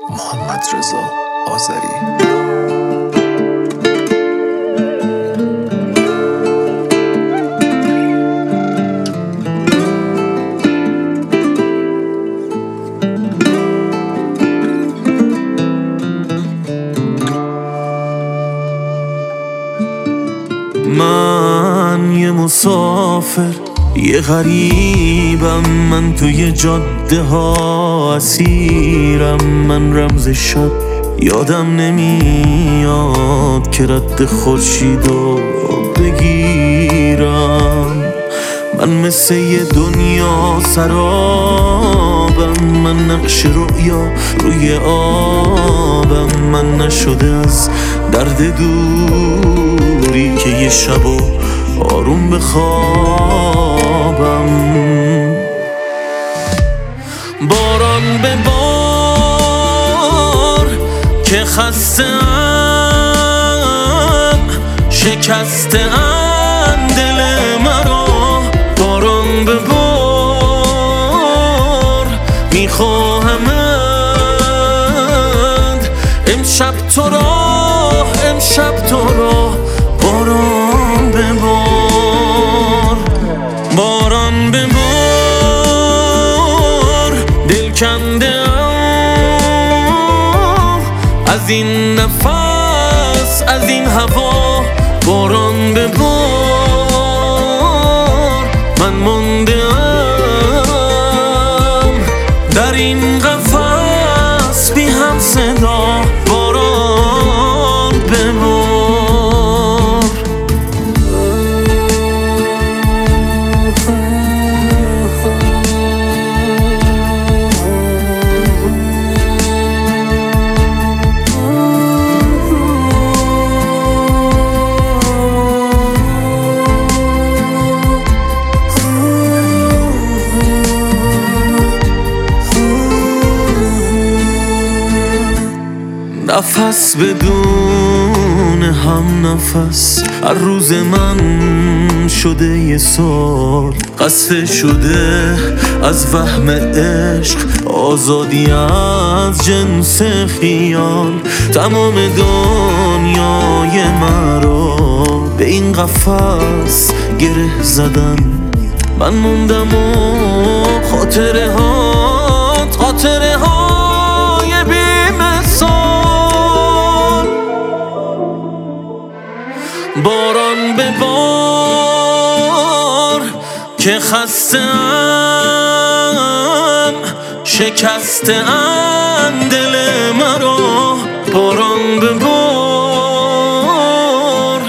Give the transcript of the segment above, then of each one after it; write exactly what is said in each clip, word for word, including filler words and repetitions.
محمد رضا آذری. من یه مسافر، یه غریبم، من توی جاده ها اسیرم. من رمز شب یادم نمیاد که رد خورشیدو بگیرم. من مثل یه دنیا سرابم، من نقش رؤیا روی آبم. من نشده از درد دوری که یه شبو آروم بخوابم. باران به بار که خسته‌ام، شکسته‌ام دل مرا. باران به بار میخواهمت امشب تو را، امشب تو را. باران به بار، باران به بار، دل کنده ام از این نفس، از این هوا. باران به بار، من مانده ام در این قفس بی هم صدا. باران به بار. نفس بدون هم نفس، هر روز من شده یه سال. قصه شده از وهم عشق، آزادی از جنس خیال. تمام دنیای مرا به این قفس گره زدن. من موندم و خاطره هات، خاطره های بی‌مثال. باران به بار که خسته‌ام، شکسته‌ام دل مرا. باران به بار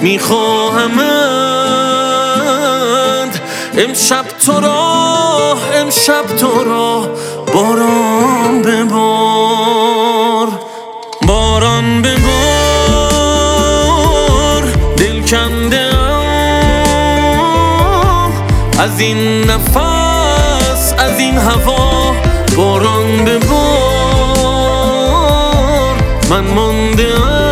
میخواهمت امشب تو را، امشب تو را. باران به بار، باران به بار، دل کنده ام از این نفس، از این هوا. باران به بار، من مانده ام